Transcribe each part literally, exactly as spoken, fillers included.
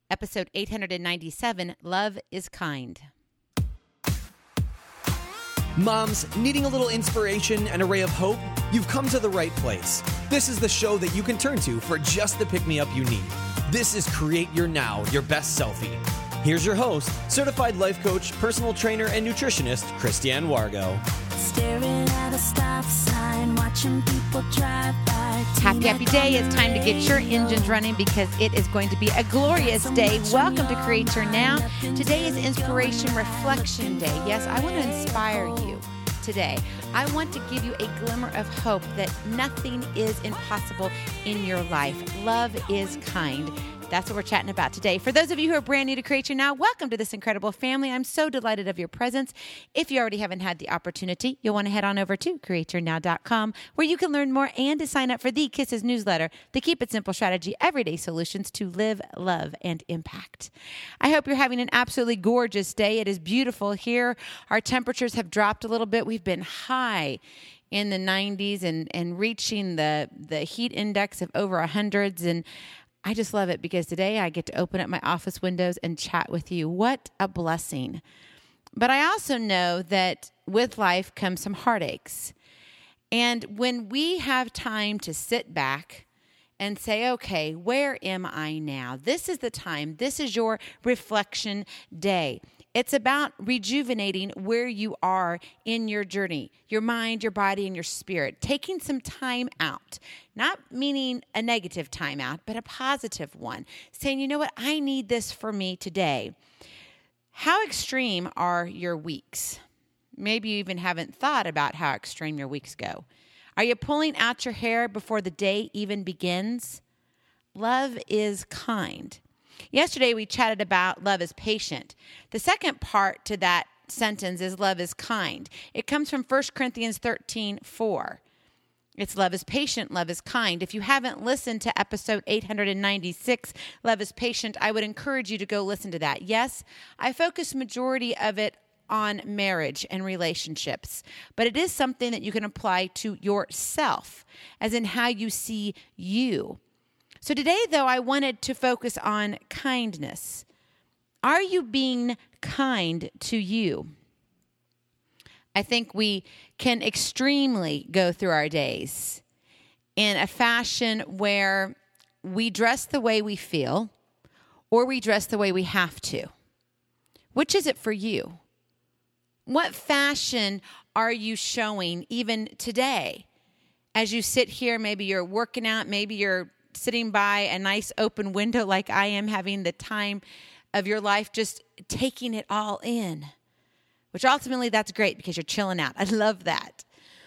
episode eight hundred ninety-seven, Love is Kind. Moms, needing a little inspiration and a ray of hope? You've come to the right place. This is the show that you can turn to for just the pick-me-up you need. This is Create Your Now, Your Best Selfie. Here's your host, certified life coach, personal trainer, and nutritionist, Christiane Wargo. Staring at a stop sign, watching people drive by. Happy, happy day. It's time to get your engines running because it is going to be a glorious day. Welcome to Create Your Now. Today is Inspiration Reflection Day. Yes, I want to inspire you today. I want to give you a glimmer of hope that nothing is impossible in your life. Love is kind. That's what we're chatting about today. For those of you who are brand new to Create Your Now, welcome to this incredible family. I'm so delighted of your presence. If you already haven't had the opportunity, you'll want to head on over to create your now dot com where you can learn more and to sign up for the Kisses newsletter, the Keep It Simple Strategy, everyday solutions to live, love, and impact. I hope you're having an absolutely gorgeous day. It is beautiful here. Our temperatures have dropped a little bit. We've been high in the nineties and, and reaching the, the heat index of over hundreds. And I just love it because today I get to open up my office windows and chat with you. What a blessing. But I also know that with life comes some heartaches. And when we have time to sit back and say, okay, where am I now? This is the time. This is your reflection day. It's about rejuvenating where you are in your journey, your mind, your body, and your spirit. Taking some time out, not meaning a negative time out, but a positive one. Saying, you know what, I need this for me today. How extreme are your weeks? Maybe you even haven't thought about how extreme your weeks go. Are you pulling out your hair before the day even begins? Love is kind. Yesterday, we chatted about love is patient. The second part to that sentence is love is kind. It comes from First Corinthians thirteen four. It's love is patient, love is kind. If you haven't listened to episode eight hundred ninety-six, Love is Patient, I would encourage you to go listen to that. Yes, I focus majority of it on marriage and relationships, but it is something that you can apply to yourself, as in how you see you. So today, though, I wanted to focus on kindness. Are you being kind to you? I think we can extremely go through our days in a fashion where we dress the way we feel or we dress the way we have to. Which is it for you? What fashion are you showing even today? As you sit here, maybe you're working out, maybe you're sitting by a nice open window like I am, having the time of your life, just taking it all in, which ultimately that's great because you're chilling out. I love that.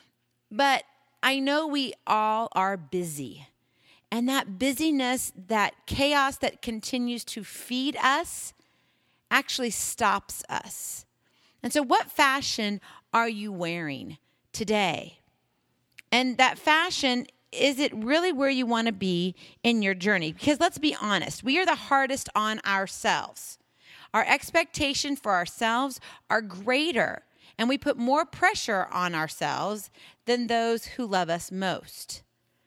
But I know we all are busy, and that busyness, that chaos that continues to feed us actually stops us. And so what fashion are you wearing today? And that fashion, is it really where you want to be in your journey? Because let's be honest, we are the hardest on ourselves. Our expectations for ourselves are greater, and we put more pressure on ourselves than those who love us most.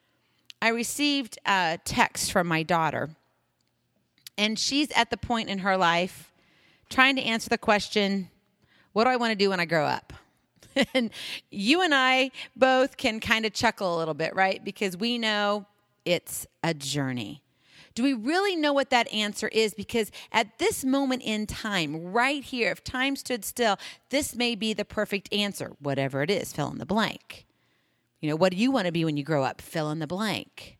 I received a text from my daughter, and she's at the point in her life trying to answer the question, what do I want to do when I grow up? And you and I both can kind of chuckle a little bit, right? Because we know it's a journey. Do we really know what that answer is? Because at this moment in time, right here, if time stood still, this may be the perfect answer, whatever it is, fill in the blank. You know, what do you want to be when you grow up? Fill in the blank.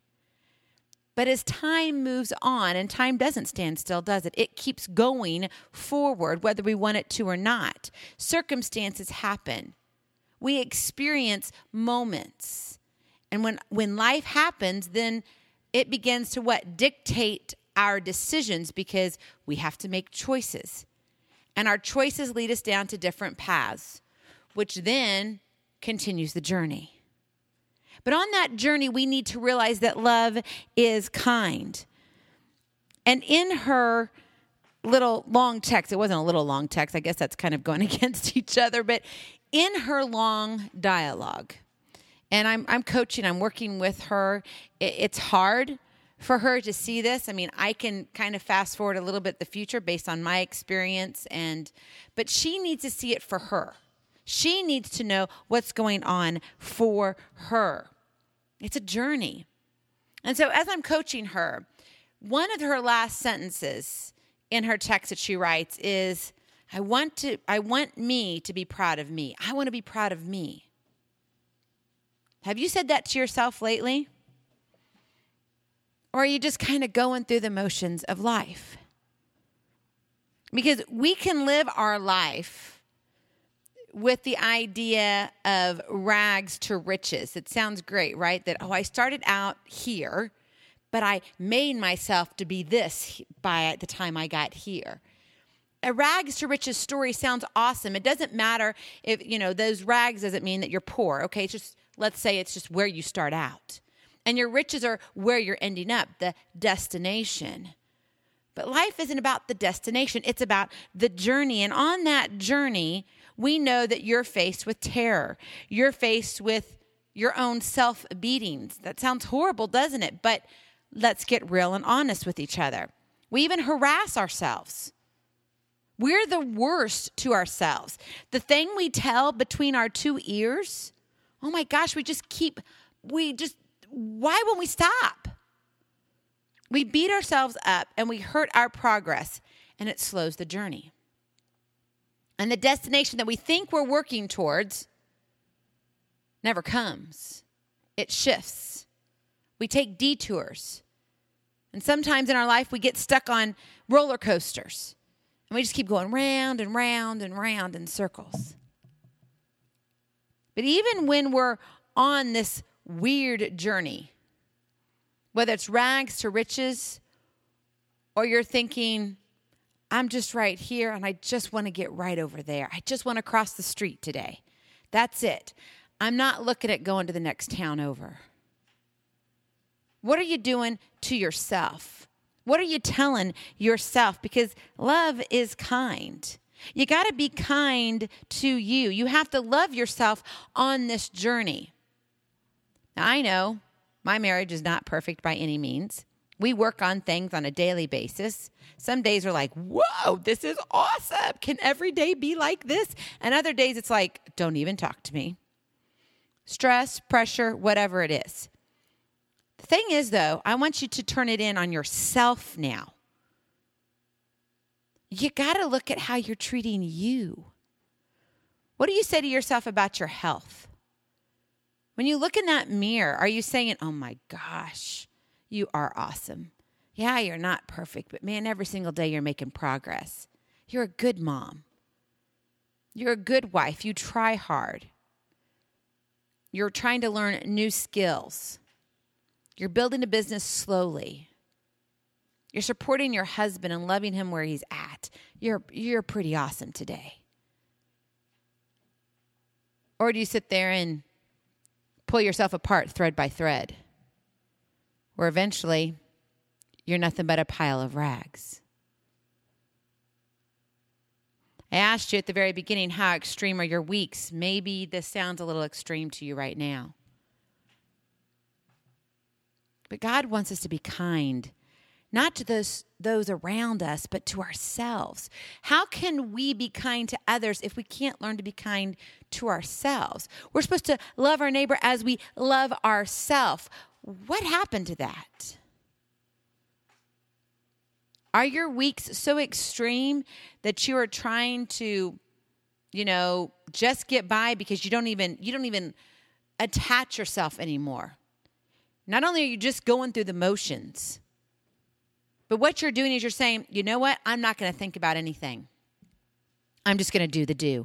But as time moves on, and time doesn't stand still, does it? It keeps going forward, whether we want it to or not. Circumstances happen. We experience moments. And when, when life happens, then it begins to what? Dictate our decisions, because we have to make choices. And our choices lead us down to different paths, which then continues the journey. But on that journey, we need to realize that love is kind. And in her little long text, it wasn't a little long text, I guess that's kind of going against each other, but in her long dialogue, and I'm I'm coaching, I'm working with her, it's hard for her to see this. I mean, I can kind of fast forward a little bit the future based on my experience, and but she needs to see it for her. She needs to know what's going on for her. It's a journey. And so as I'm coaching her, one of her last sentences in her text that she writes is, I want to, I want me to be proud of me. I want to be proud of me. Have you said that to yourself lately? Or are you just kind of going through the motions of life? Because we can live our life with the idea of rags to riches. It sounds great, right? That, oh, I started out here, but I made myself to be this by the time I got here. A rags to riches story sounds awesome. It doesn't matter if, you know, those rags doesn't mean that you're poor. Okay, it's just, let's say it's just where you start out. And your riches are where you're ending up, the destination. But life isn't about the destination. It's about the journey. And on that journey, we know that you're faced with terror. You're faced with your own self-beatings. That sounds horrible, doesn't it? But let's get real and honest with each other. We even harass ourselves. We're the worst to ourselves. The thing we tell between our two ears, oh my gosh, we just keep, we just, why won't we stop? We beat ourselves up and we hurt our progress, and it slows the journey. And the destination that we think we're working towards never comes. It shifts. We take detours. And sometimes in our life, we get stuck on roller coasters. And we just keep going round and round and round in circles. But even when we're on this weird journey, whether it's rags to riches, or you're thinking, I'm just right here and I just want to get right over there. I just want to cross the street today. That's it. I'm not looking at going to the next town over. What are you doing to yourself? What are you telling yourself? Because love is kind. You got to be kind to you. You have to love yourself on this journey. Now, I know my marriage is not perfect by any means. We work on things on a daily basis. Some days are like, whoa, this is awesome. Can every day be like this? And other days it's like, don't even talk to me. Stress, pressure, whatever it is. The thing is, though, I want you to turn it in on yourself now. You got to look at how you're treating you. What do you say to yourself about your health? When you look in that mirror, are you saying, oh my gosh, you are awesome. Yeah, you're not perfect, but man, every single day you're making progress. You're a good mom. You're a good wife. You try hard. You're trying to learn new skills. You're building a business slowly. You're supporting your husband and loving him where he's at. You're, you're pretty awesome today. Or do you sit there and pull yourself apart thread by thread, where eventually you're nothing but a pile of rags? I asked you at the very beginning, how extreme are your weeks? Maybe this sounds a little extreme to you right now. But God wants us to be kind, not to those, those around us, but to ourselves. How can we be kind to others if we can't learn to be kind to ourselves? We're supposed to love our neighbor as we love ourselves. What happened to that? Are your weeks so extreme that you are trying to, you know, just get by because you don't even you don't even attach yourself anymore? Not only are you just going through the motions, but what you're doing is you're saying, you know what? I'm not going to think about anything. I'm just going to do the do.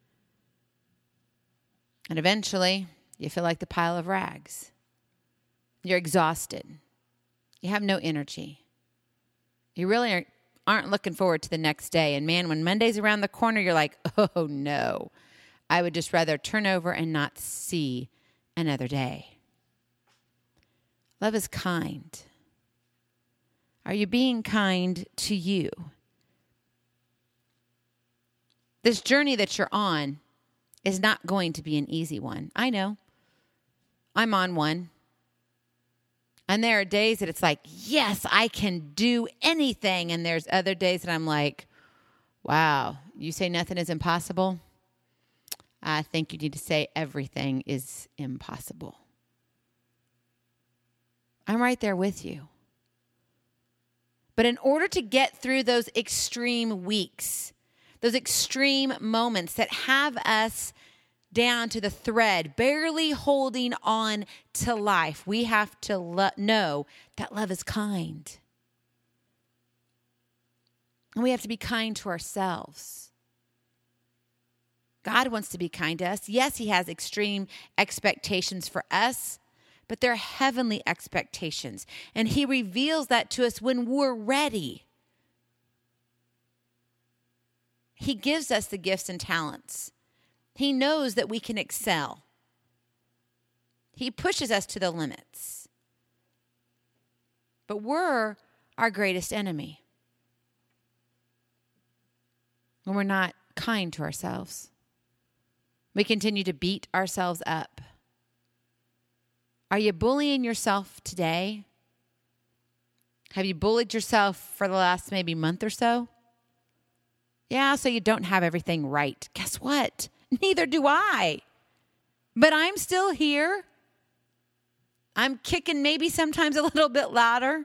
And eventually, you feel like the pile of rags. You're exhausted. You have no energy. You really are, aren't looking forward to the next day. And man, when Monday's around the corner, you're like, oh no, I would just rather turn over and not see another day. Love is kind. Are you being kind to you? This journey that you're on is not going to be an easy one. I know. I'm on one. And there are days that it's like, yes, I can do anything. And there's other days that I'm like, wow, you say nothing is impossible? I think you need to say everything is impossible. I'm right there with you. But in order to get through those extreme weeks, those extreme moments that have us down to the thread, barely holding on to life, we have to lo- know that love is kind. And we have to be kind to ourselves. God wants to be kind to us. Yes, he has extreme expectations for us, but they're heavenly expectations. And he reveals that to us when we're ready. He gives us the gifts and talents. He knows that we can excel. He pushes us to the limits. But we're our greatest enemy when we're not kind to ourselves. We continue to beat ourselves up. Are you bullying yourself today? Have you bullied yourself for the last maybe month or so? Yeah, so you don't have everything right. Guess what? Neither do I. But I'm still here. I'm kicking maybe sometimes a little bit louder.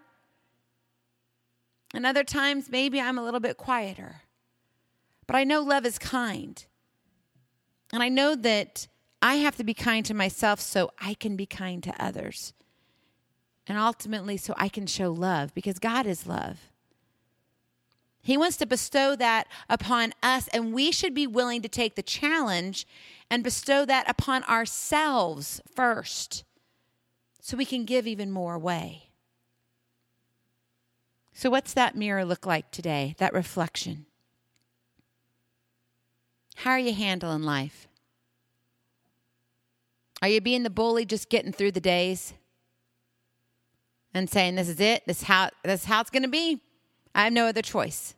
And other times maybe I'm a little bit quieter. But I know love is kind. And I know that I have to be kind to myself so I can be kind to others. And ultimately so I can show love, because God is love. He wants to bestow that upon us, and we should be willing to take the challenge and bestow that upon ourselves first so we can give even more away. So what's that mirror look like today, that reflection? How are you handling life? Are you being the bully, just getting through the days and saying, this is it, this is how, this is how it's going to be? I have no other choice.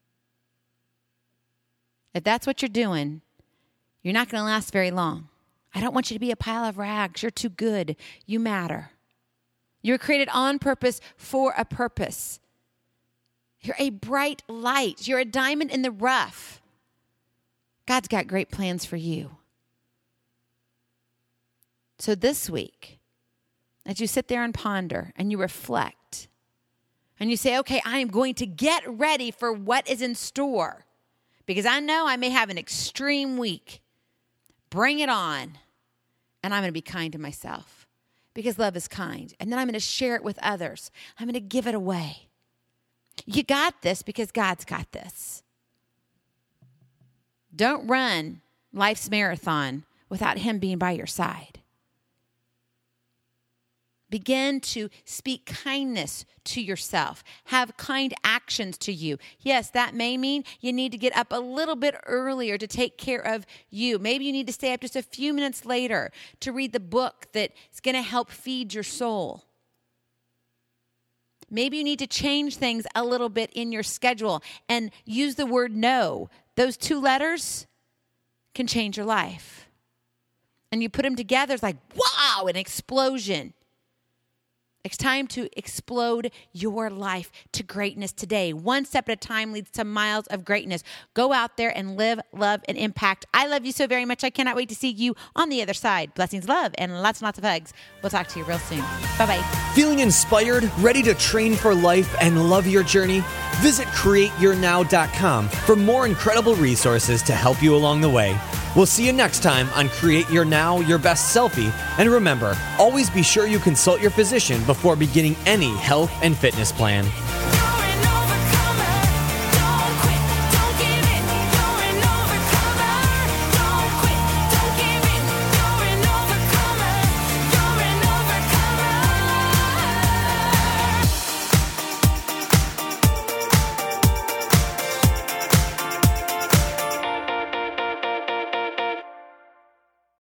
If that's what you're doing, you're not going to last very long. I don't want you to be a pile of rags. You're too good. You matter. You were created on purpose for a purpose. You're a bright light. You're a diamond in the rough. God's got great plans for you. So this week, as you sit there and ponder and you reflect and you say, okay, I am going to get ready for what is in store, because I know I may have an extreme week. Bring it on. And I'm going to be kind to myself, because love is kind. And then I'm going to share it with others. I'm going to give it away. You got this, because God's got this. Don't run life's marathon without him being by your side. Begin to speak kindness to yourself. Have kind actions to you. Yes, that may mean you need to get up a little bit earlier to take care of you. Maybe you need to stay up just a few minutes later to read the book that's going to help feed your soul. Maybe you need to change things a little bit in your schedule and use the word no. Those two letters can change your life. And you put them together, it's like, wow, an explosion. It's time to explode your life to greatness today. One step at a time leads to miles of greatness. Go out there and live, love, and impact. I love you so very much. I cannot wait to see you on the other side. Blessings, love, and lots and lots of hugs. We'll talk to you real soon. Bye-bye. Feeling inspired, ready to train for life, and love your journey? Visit create your now dot com for more incredible resources to help you along the way. We'll see you next time on Create Your Now, Your Best Selfie. And remember, always be sure you consult your physician before beginning any health and fitness plan.